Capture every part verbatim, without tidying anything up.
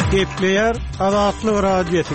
Gepleyer Azatlyk Radiosu.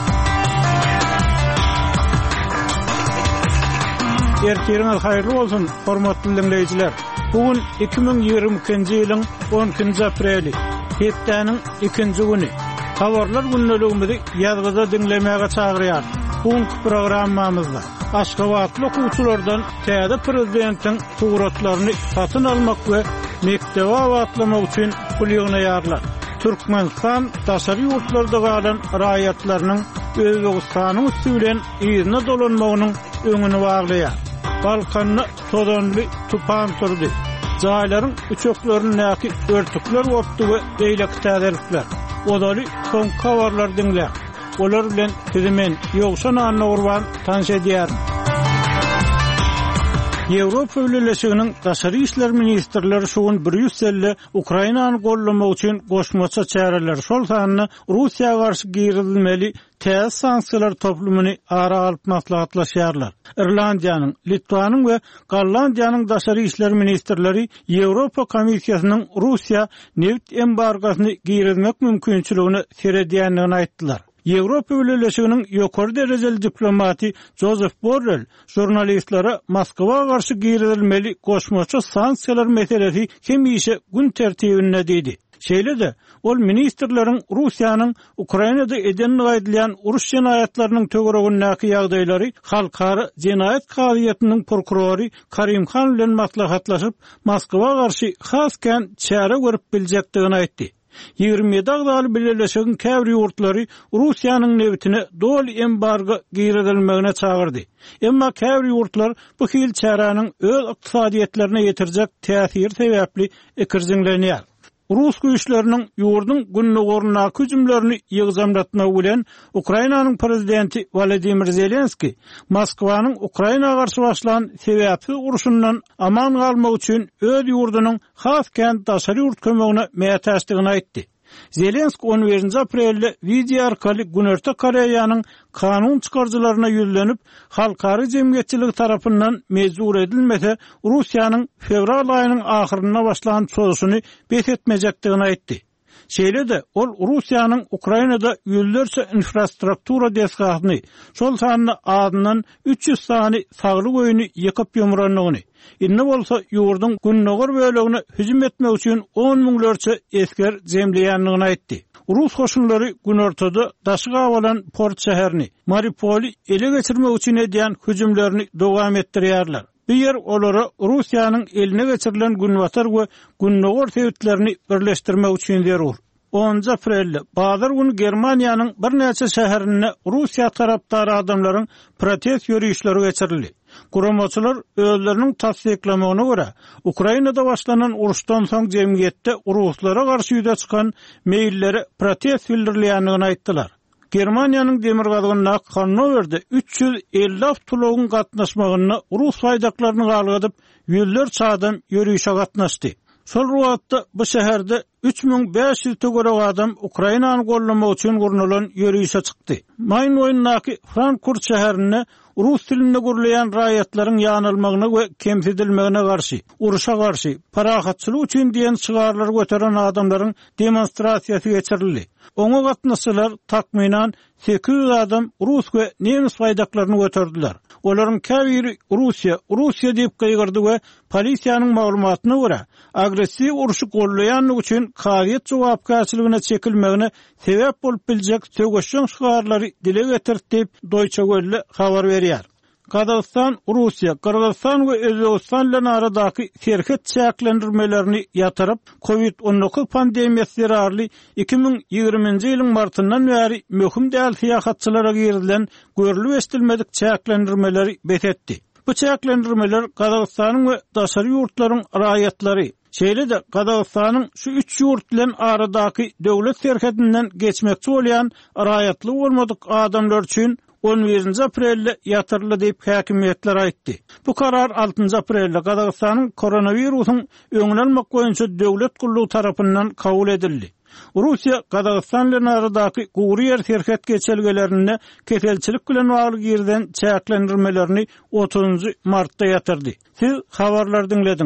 Ertiriniz hayırlı bolsun, hormatly dinleyijiler. Bugün iki bin ýygrimi ikinji ýylyň on ikinji apreli, hepdeniň ikinji güni. Habarlar günneligimizi ýazgyda dinlemäge çagyrýar. Bugünkü programmamyzda Aşgabatly okuwçylardan täze prezidentiň suratlaryny satyn almak we mektebe awatlamak üçin pul ýygnaýarlar. Türkmenistan daşary ýurtlarda galan raýatlarynyň Özbegistanyň üstü bilen ýygyna dolanmagynyň öňüni baglaýar. Balkanyny todanly tupan turdy. Jaýlaryň uçoklaryny näki örtükler bopdy we beýle täzelikler. Odaly soň kawarlar dinler. Olar bilen hizimen ýogşan anna urban tanış edýär. Ýewropa Birleşiginiň daşary işler ministrleri şugun Brüsselde Ukrainany gollamak üçin goşmaça çäreler şol sanyny Russiýaga garşy girilmeli täze sanksiýalar toplumyny ara alyp maslahatlaşýarlar. Irlandiýanyň, Litwanyň we Gollandiýanyň daşary işler ministrleri Ýewropa Komissiýasynyň Russiýa neft embargosyny girilmek mümkinçiligini seredýändigini aýtdylar. Ýewropa Birleşiginiň ýokary derejeli diplomaty Joseph Borrell jurnalistlere Moskwa garşy girilmeli goşmaça sanksiýalar meselesi hemişe gün tertibinde dedi. Şeýle-de ol ministrleriň Russiýanyň Ukrainada edenini gaýdylýan uruş jinayatlarynyň töweregindäki ýagdaýlary halkara jinayat gaýatynyň prokurory Karim Khan bilen maslahatlaşyp Moskwa garşy hasken çäre görüp biljekdigini aýtdy. ýygrimi ýedi agdaly Birleşigiň käbir ýurtlary Russiýanyň newtine dol embargo girilmegine çagyrdy. Emma käbir ýurtlar bu hil çäranyň öz ykdysadyetlerine ýetirjek täsir sebäpli ekirjiňlenýär. Rus güýçleriniň ýurduň günnägoruna hüjümlerini ýygzamlatmak bilen Ukrainanyň prezidenti Volodymyr Zelenski Moskwanyň Ukrainaga garşy başlanan sebäpsiz uruşundan aman galmak üçin öz ýurdunyň hasken daşary ýurt kömegine mätäçdigini aýtdy. Zelenski on birinji aprelde video arkaly Günerta Koreýanyň kanun çykarjylaryna ýüzlenip, halkary jemgyýetçilik tarapyndan mezur edilmese, Russiýanyň fevral aýynyň ahyryna başlanan çöýüşini besetmejekdigini aýtdy. Şeýle-de ol Russiýanyň Ukrainada ýüllerçe infrastruktura desgatyny, şol sanyny adynyň üç ýüz sany sagly goýuny ýykyp ýumranlygyny, inne bolsa ýurdun günnägor bölegine hüjüm etmek üçin on müňlerçe esker jemleýänligini aýtdy. Rus hoşunlary gün ortada daşyga bolan port şäherini, Mariupol'y ele geçirmek üçin edýän hüjümlerini dowam etdirýärler. Bir yer olara Russiýanyň eline geçirilen günwatar we günnägor sebäplerini birleşdirmek üçin derur. onuncu aprelde bazar günü Germaniýanyň bir näçe şäherine Russiýa tarapdary adamlaryň protest ýürüýüşleri geçirildi. Guramaçylar özleriniň tasdiklamagyna görä, Ukrainada başlanan uruşdan soň jemgyýetde Ruslara garşy ýüze çykan meýilleri protest bildirilýändigini aýtdylar. Germaniýanyň demir gazygyna Hannoverde üç ýüz elli awtologyň gatnaşmagyna Rus faýdaklaryny galgadyp, ýüllerçe adam ýürüýüşe gatnaşdy. Şol wagtda bu şäherde üç bin beş ýüz töwerek adam Ukrainany gollamak üçin gurnulan ýürüýüşe çykdy. Mayn oýundaky Frankfurt şäherine Rus dilinde gurulayan raýatlaryň ýanylmagyna we kemsedilmegine garşy, uruşa garşy, parahatçylyk üçin diýen çygarlar götüren adamlaryň demonstrasiýasy geçirildi. Oňa gatnaşylar takminan sekiz yüz adam Rus we nemis faýdaklaryny götürdiler. Olaryň käbiri Russiýa, Russiýa diýip gaýgyrdy we polisiýanyň maglumatyna görä, agressiw uruşy gollaýanlyk üçin kawyet jogapkärçiligine çekilmegine sebäp bolup biljek töweşiň şygarlary dile getirdi diýip Deutsche Welle habar berýär. Kazakistan, Russiýa, Kyrgyzstan we Özbegistan bilen aradaky serket çäklendirmelerini ýatyryp, covid on dokuz pandemiýasy zararly iki bin ýygrimiňji ýylyň martyndan bäri möhüm däl syýahatçylara girilen görülip estilmedik çäklendirmeleri betetdi. Bu çäklendirmeler Kazakistanyň we daşary ýurtlaryň raýatlary, şeýle-de Kazakistanyň şu üç ýurt bilen aradaky döwlet serketinden geçmekçi bolýan raýatly bolmadyk adamlar üçin on birinji aprelde ýatyrly diýip häkimiýetler aýtdy. Bu karar altynji aprelde Kazakistanyň koronawirusyň öňüne almak boýunça döwlet gullugy tarapyndan kabul edildi. Russiýa Kazakistan bilen aradaky gowry serket geçelgelerine keselçilik bilen bagly girden çäklendirmelerini otuzunji martda ýatyrdy. Siz habarlar dinlediniz.